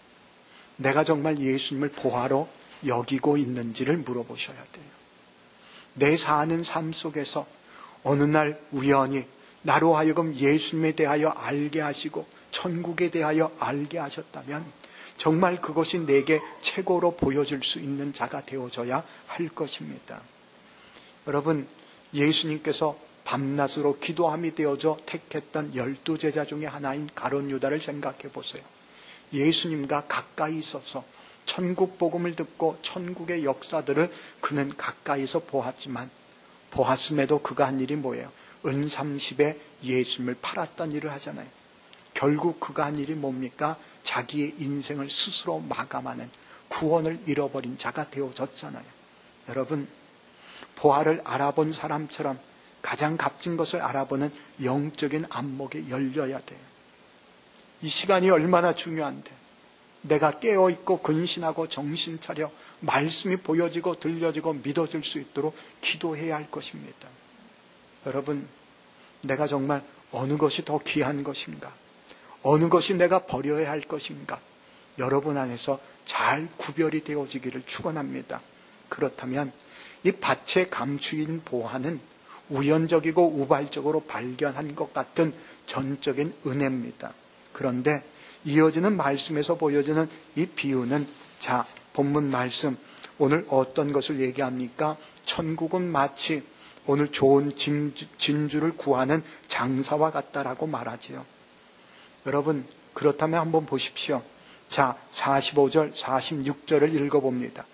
내가 정말 예수님을 보화로 여기고 있는지를 물어보셔야 돼요. 내 사는 삶 속에서 어느 날 우연히 나로 하여금 예수님에 대하여 알게 하시고 천국에 대하여 알게 하셨다면 정말 그것이 내게 최고로 보여줄 수 있는 자가 되어져야 할 것입니다. 여러분, 예수님께서 밤낮으로 기도함이 되어져 택했던 열두 제자 중에 하나인 가룟 유다를 생각해 보세요. 예수님과 가까이 있어서 천국 복음을 듣고 천국의 역사들을 그는 가까이서 보았지만, 보았음에도 그가 한 일이 뭐예요? 은삼십에 예수님을 팔았던 일을 하잖아요. 결국 그가 한 일이 뭡니까? 자기의 인생을 스스로 마감하는, 구원을 잃어버린 자가 되어졌잖아요. 여러분, 보화를 알아본 사람처럼 가장 값진 것을 알아보는 영적인 안목이 열려야 돼요. 이 시간이 얼마나 중요한데 내가 깨어있고 근신하고 정신 차려 말씀이 보여지고 들려지고 믿어질 수 있도록 기도해야 할 것입니다. 여러분, 내가 정말 어느 것이 더 귀한 것인가? 어느 것이 내가 버려야 할 것인가? 여러분 안에서 잘 구별이 되어지기를 축원합니다. 그렇다면 이 밭에 감추인 보화는 우연적이고 우발적으로 발견한 것 같은 전적인 은혜입니다. 그런데 이어지는 말씀에서 보여주는 이 비유는, 자, 본문 말씀 오늘 어떤 것을 얘기합니까? 천국은 마치 오늘 좋은 진주, 진주를 구하는 장사와 같다라고 말하지요. 여러분, 그렇다면 한번 보십시오. 자, 사십오 절, 사십육 절을 읽어봅니다.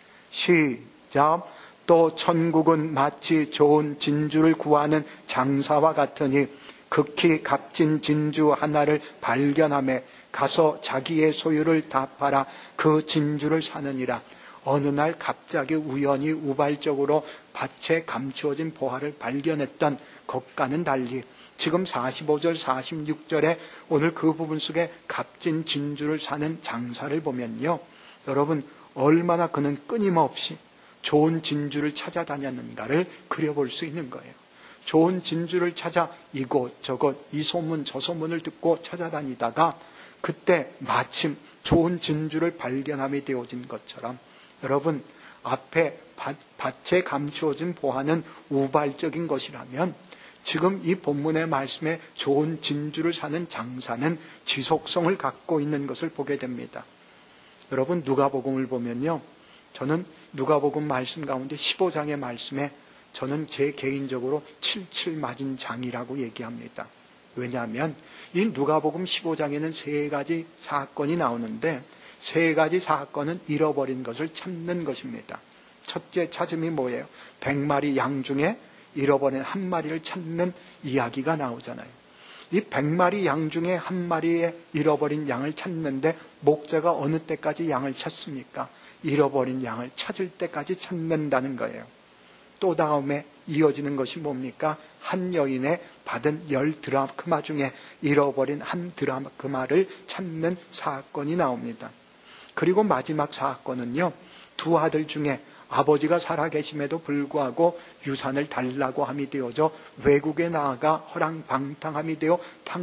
시작. 또 천국은 마치 좋은 진주를 구하는 장사와 같으니 극히 값진 진주 하나를 발견하며 가서 자기의 소유를 다 팔아 그 진주를 사느니라. 어느 날 갑자기 우연히 우발적으로 밭에 감추어진 보화를 발견했던 것과는 달리 지금 사십오 절, 사십육 절에 오늘 그 부분 속에 값진 진주를 사는 장사를 보면요, 여러분 얼마나 그는 끊임없이 좋은 진주를 찾아다녔는가를 그려볼 수 있는 거예요. 좋은 진주를 찾아 이곳저곳 이 소문 저 소문을 듣고 찾아다니다가 그때 마침 좋은 진주를 발견함이 되어진 것처럼, 여러분 앞에 밭, 밭에 감추어진 보화는 우발적인 것이라면 지금 이 본문의 말씀에 좋은 진주를 사는 장사는 지속성을 갖고 있는 것을 보게 됩니다. 여러분 누가복음을 보면요, 저는 누가복음 말씀 가운데 십오 장의 말씀에 저는 제 개인적으로 칠칠 맞은 장이라고 얘기합니다. 왜냐하면 이 누가복음 십오 장에는 세 가지 사건이 나오는데 세 가지 사건은 잃어버린 것을 찾는 것입니다. 첫째 찾음이 뭐예요? 백마리 양 중에 잃어버린 한 마리를 찾는 이야기가 나오잖아요. 이 백마리 양 중에 한 마리의 잃어버린 양을 찾는데 목자가 어느 때까지 양을 찾습니까? 잃어버린 양을 찾을 때까지 찾는다는 거예요. 또 다음에 이어지는 것이 뭡니까? 한 여인의 받은 열 드라크마 중에 잃어버린 한 드라크마를 찾는 사건이 나옵니다. 그리고 마지막 사건은요, 두 아들 중에 아버지가 살아계심에도 불구하고 유산을 달라고 함이 되어져 외국에 나아가 허랑방탕함이 되어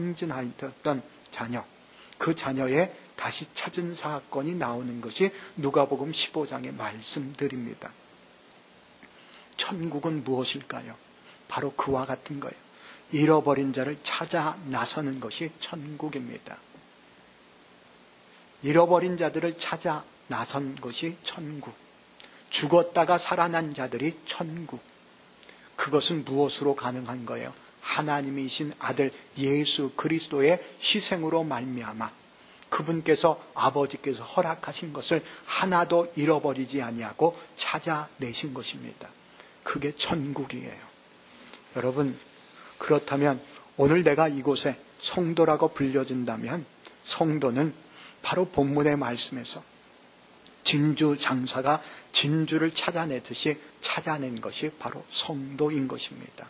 탕진하였던 자녀, 그 자녀의 다시 찾은 사건이 나오는 것이 누가복음 십오 장의 말씀들입니다. 천국은 무엇일까요? 바로 그와 같은 거예요. 잃어버린 자를 찾아 나서는 것이 천국입니다. 잃어버린 자들을 찾아 나선 것이 천국. 죽었다가 살아난 자들이 천국. 그것은 무엇으로 가능한 거예요? 하나님이신 아들 예수 그리스도의 희생으로 말미암아 그분께서 아버지께서 허락하신 것을 하나도 잃어버리지 아니하고 찾아내신 것입니다. 그게 천국이에요. 여러분, 그렇다면 오늘 내가 이곳에 성도라고 불려진다면 성도는 바로 본문의 말씀에서 진주 장사가 진주를 찾아내듯이 찾아낸 것이 바로 성도인 것입니다.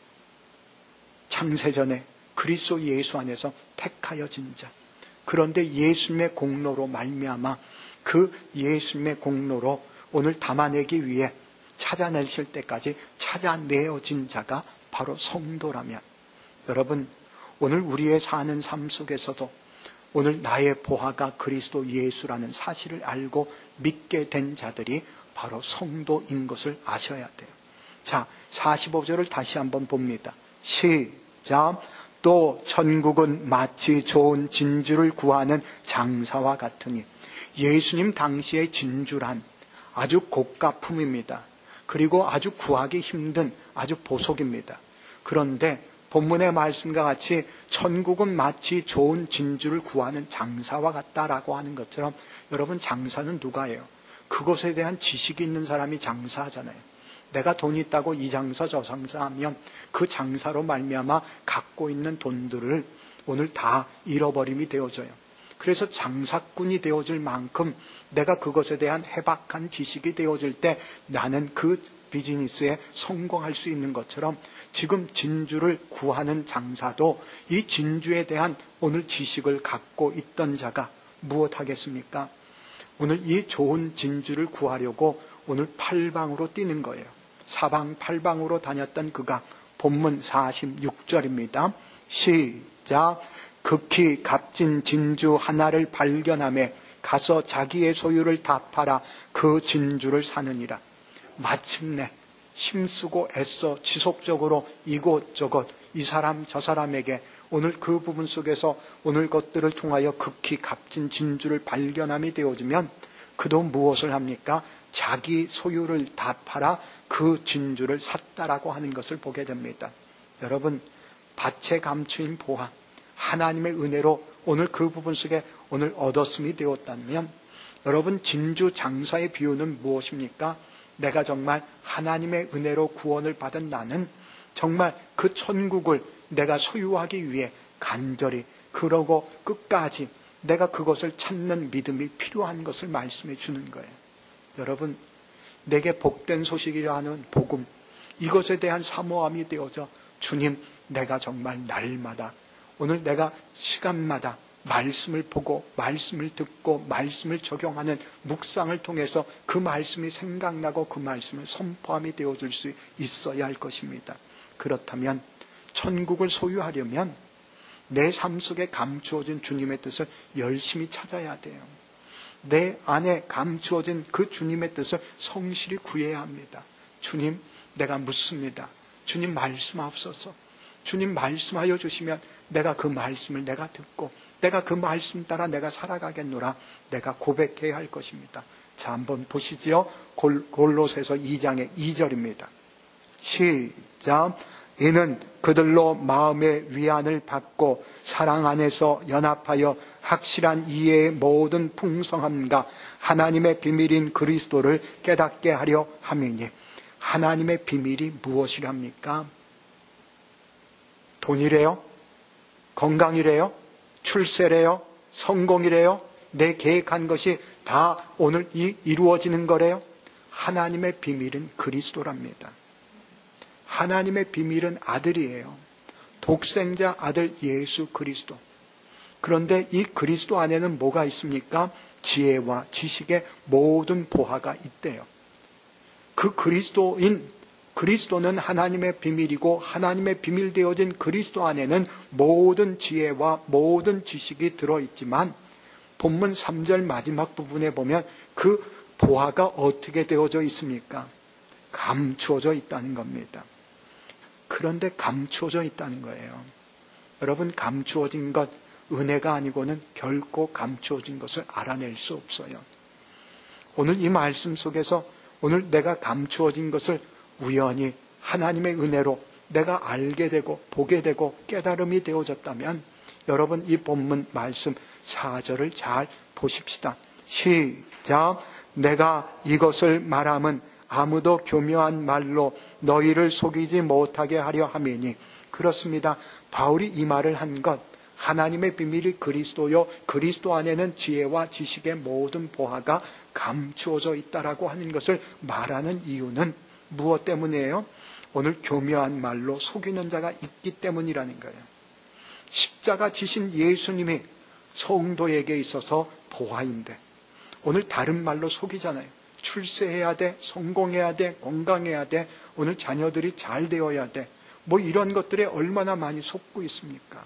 창세전에 그리스도 예수 안에서 택하여진 자, 그런데 예수님의 공로로 말미암아 그 예수님의 공로로 오늘 담아내기 위해 찾아내실 때까지 찾아내어진 자가 바로 성도라면, 여러분 오늘 우리의 사는 삶 속에서도 오늘 나의 보화가 그리스도 예수라는 사실을 알고 믿게 된 자들이 바로 성도인 것을 아셔야 돼요. 자, 사십오 절을 다시 한번 봅니다. 시작. 또 천국은 마치 좋은 진주를 구하는 장사와 같으니, 예수님 당시의 진주란 아주 고가품입니다. 그리고 아주 구하기 힘든 아주 보석입니다. 그런데 본문의 말씀과 같이 천국은 마치 좋은 진주를 구하는 장사와 같다라고 하는 것처럼, 여러분 장사는 누가 해요? 그것에 대한 지식이 있는 사람이 장사하잖아요. 내가 돈 있다고 이 장사 저 장사하면 그 장사로 말미암아 갖고 있는 돈들을 오늘 다 잃어버림이 되어져요. 그래서 장사꾼이 되어질 만큼 내가 그것에 대한 해박한 지식이 되어질 때 나는 그 비즈니스에 성공할 수 있는 것처럼, 지금 진주를 구하는 장사도 이 진주에 대한 오늘 지식을 갖고 있던 자가 무엇하겠습니까? 오늘 이 좋은 진주를 구하려고 오늘 팔방으로 뛰는 거예요. 사방팔방으로 다녔던 그가 본문 사십육 절입니다. 시작. 극히 값진 진주 하나를 발견하며 가서 자기의 소유를 다 팔아 그 진주를 사느니라. 마침내 힘쓰고 애써 지속적으로 이곳저곳 이 사람 저 사람에게 오늘 그 부분 속에서 오늘 것들을 통하여 극히 값진 진주를 발견함이 되어지면 그도 무엇을 합니까? 자기 소유를 다 팔아 그 진주를 샀다라고 하는 것을 보게 됩니다. 여러분, 밭에 감추인 보화, 하나님의 은혜로 오늘 그 부분 속에 오늘 얻었음이 되었다면 여러분, 진주 장사의 비유는 무엇입니까? 내가 정말 하나님의 은혜로 구원을 받은 나는 정말 그 천국을 내가 소유하기 위해 간절히 그러고 끝까지 내가 그것을 찾는 믿음이 필요한 것을 말씀해 주는 거예요. 여러분, 내게 복된 소식이라 하는 복음, 이것에 대한 사모함이 되어져 주님, 내가 정말 날마다 오늘 내가 시간마다 말씀을 보고 말씀을 듣고 말씀을 적용하는 묵상을 통해서 그 말씀이 생각나고 그 말씀을 선포함이 되어줄 수 있어야 할 것입니다. 그렇다면 천국을 소유하려면 내 삶 속에 감추어진 주님의 뜻을 열심히 찾아야 돼요. 내 안에 감추어진 그 주님의 뜻을 성실히 구해야 합니다. 주님, 내가 묻습니다. 주님 말씀하옵소서. 주님 말씀하여 주시면 내가 그 말씀을 내가 듣고 내가 그 말씀 따라 내가 살아가겠노라. 내가 고백해야 할 것입니다. 자, 한번 보시지요. 골, 골로새서 이 장의 이 절입니다. 시작. 이는 그들로 마음의 위안을 받고 사랑 안에서 연합하여 확실한 이해의 모든 풍성함과 하나님의 비밀인 그리스도를 깨닫게 하려 함이니. 하나님의 비밀이 무엇이랍니까? 돈이래요? 건강이래요? 출세래요? 성공이래요? 내 계획한 것이 다 오늘 이, 이루어지는 거래요? 하나님의 비밀은 그리스도랍니다. 하나님의 비밀은 아들이에요. 독생자 아들 예수 그리스도. 그런데 이 그리스도 안에는 뭐가 있습니까? 지혜와 지식의 모든 보화가 있대요. 그 그리스도인, 그리스도는 하나님의 비밀이고 하나님의 비밀 되어진 그리스도 안에는 모든 지혜와 모든 지식이 들어있지만 본문 삼 절 마지막 부분에 보면 그 보화가 어떻게 되어져 있습니까? 감추어져 있다는 겁니다. 그런데 감추어져 있다는 거예요. 여러분, 감추어진 것, 은혜가 아니고는 결코 감추어진 것을 알아낼 수 없어요. 오늘 이 말씀 속에서 오늘 내가 감추어진 것을 우연히 하나님의 은혜로 내가 알게 되고 보게 되고 깨달음이 되어졌다면 여러분, 이 본문 말씀 사 절을 잘 보십시다. 시작. 내가 이것을 말함은 아무도 교묘한 말로 너희를 속이지 못하게 하려 함이니. 그렇습니다. 바울이 이 말을 한 것, 하나님의 비밀이 그리스도요, 그리스도 안에는 지혜와 지식의 모든 보화가 감추어져 있다라고 하는 것을 말하는 이유는 무엇 때문이에요? 오늘 교묘한 말로 속이는 자가 있기 때문이라는 거예요. 십자가 지신 예수님이 성도에게 있어서 보화인데 오늘 다른 말로 속이잖아요. 출세해야 돼, 성공해야 돼, 건강해야 돼, 오늘 자녀들이 잘 되어야 돼, 뭐 이런 것들에 얼마나 많이 속고 있습니까?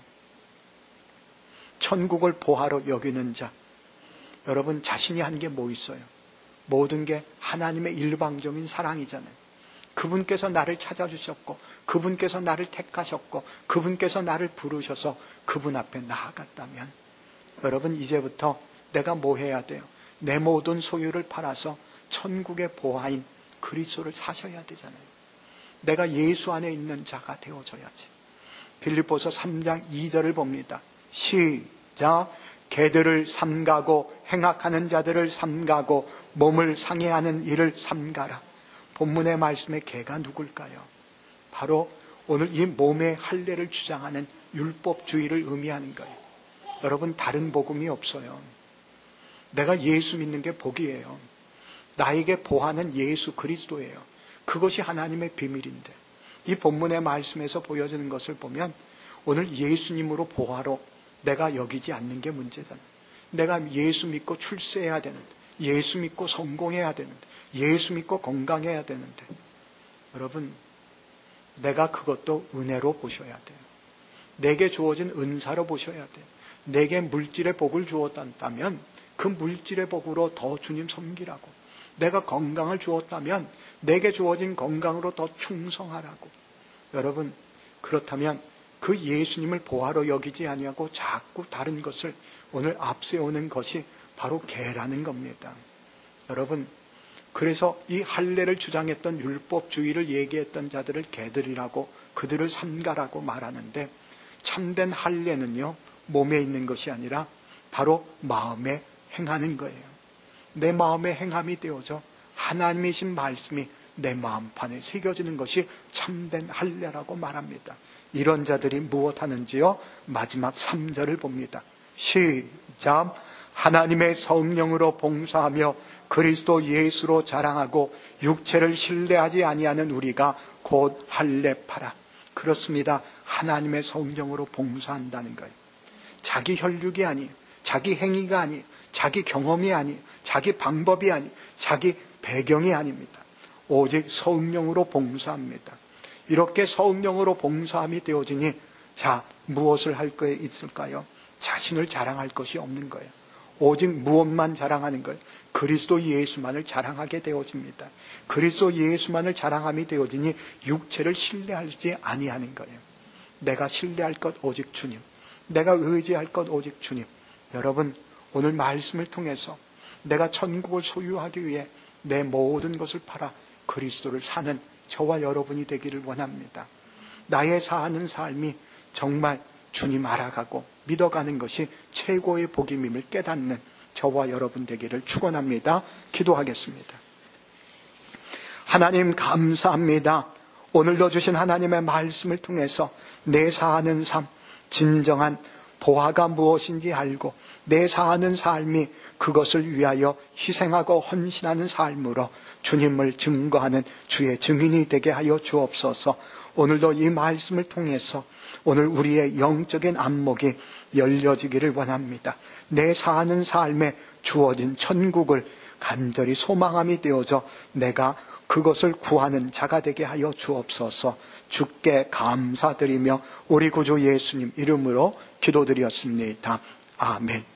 천국을 보화로 여기는 자, 여러분 자신이 한 게 뭐 있어요? 모든 게 하나님의 일방적인 사랑이잖아요. 그분께서 나를 찾아주셨고 그분께서 나를 택하셨고 그분께서 나를 부르셔서 그분 앞에 나아갔다면 여러분, 이제부터 내가 뭐 해야 돼요? 내 모든 소유를 팔아서 천국의 보화인 그리스도를 사셔야 되잖아요. 내가 예수 안에 있는 자가 되어져야지. 빌립보서 삼 장 이 절을 봅니다. 시작. 개들을 삼가고 행악하는 자들을 삼가고 몸을 상해하는 일을 삼가라. 본문의 말씀의 개가 누굴까요? 바로 오늘 이 몸의 할례를 주장하는 율법주의를 의미하는 거예요. 여러분, 다른 복음이 없어요. 내가 예수 믿는 게 복이에요. 나에게 보화는 예수 그리스도예요. 그것이 하나님의 비밀인데 이 본문의 말씀에서 보여지는 것을 보면 오늘 예수님으로 보화로 내가 여기지 않는 게 문제다. 내가 예수 믿고 출세해야 되는데, 예수 믿고 성공해야 되는데, 예수 믿고 건강해야 되는데, 여러분, 내가 그것도 은혜로 보셔야 돼요. 내게 주어진 은사로 보셔야 돼요. 내게 물질의 복을 주었다면 그 물질의 복으로 더 주님 섬기라고. 내가 건강을 주었다면 내게 주어진 건강으로 더 충성하라고. 여러분, 그렇다면 그 예수님을 보화로 여기지 아니하고 자꾸 다른 것을 오늘 앞세우는 것이 바로 개라는 겁니다. 여러분, 그래서 이 할례를 주장했던 율법주의를 얘기했던 자들을 개들이라고, 그들을 삼가라고 말하는데, 참된 할례는요, 몸에 있는 것이 아니라 바로 마음에 행하는 거예요. 내 마음에 행함이 되어져 하나님이신 말씀이 내 마음판에 새겨지는 것이 참된 할례라고 말합니다. 이런 자들이 무엇하는지요? 마지막 삼 절을 봅니다. 시작. 하나님의 성령으로 봉사하며 그리스도 예수로 자랑하고 육체를 신뢰하지 아니하는 우리가 곧 할례파라. 그렇습니다. 하나님의 성령으로 봉사한다는 거예요. 자기 혈육이 아니에요. 자기 행위가 아니에요. 자기 경험이 아니에요. 자기 방법이 아니에요. 자기 배경이 아닙니다. 오직 성령으로 봉사합니다. 이렇게 성령으로 봉사함이 되어지니 자, 무엇을 할 거에 있을까요? 자신을 자랑할 것이 없는 거예요. 오직 무엇만 자랑하는 거예요? 그리스도 예수만을 자랑하게 되어집니다. 그리스도 예수만을 자랑함이 되어지니 육체를 신뢰하지 아니하는 거예요. 내가 신뢰할 것 오직 주님, 내가 의지할 것 오직 주님. 여러분, 오늘 말씀을 통해서 내가 천국을 소유하기 위해 내 모든 것을 팔아 그리스도를 사는 저와 여러분이 되기를 원합니다. 나의 사는 삶이 정말 주님 알아가고 믿어가는 것이 최고의 복임임을 깨닫는 저와 여러분 되기를 축원합니다. 기도하겠습니다. 하나님 감사합니다. 오늘도 주신 하나님의 말씀을 통해서 내 사는 삶, 진정한 보화가 무엇인지 알고 내 사는 삶이 그것을 위하여 희생하고 헌신하는 삶으로 주님을 증거하는 주의 증인이 되게 하여 주옵소서. 오늘도 이 말씀을 통해서 오늘 우리의 영적인 안목이 열려지기를 원합니다. 내 사는 삶에 주어진 천국을 간절히 소망함이 되어져 내가 그것을 구하는 자가 되게 하여 주옵소서. 주께 감사드리며 우리 구주 예수님 이름으로 기도드렸습니다. 아멘.